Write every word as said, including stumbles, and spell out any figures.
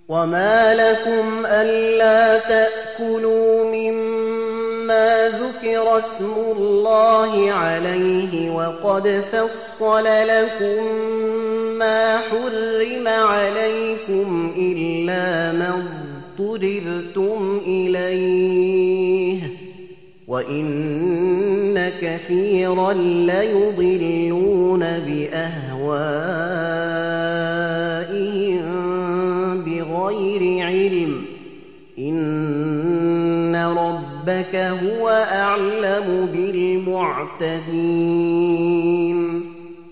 وما لكم ألا تأكلوا مما ذكر اسم الله عليه وقد فصل لكم ما حرم عليكم إلا ما اضطررتم إليه وإن كثيرا ليضلون بأهوائهم بغير علم إن ربك هو أعلم بالمعتدين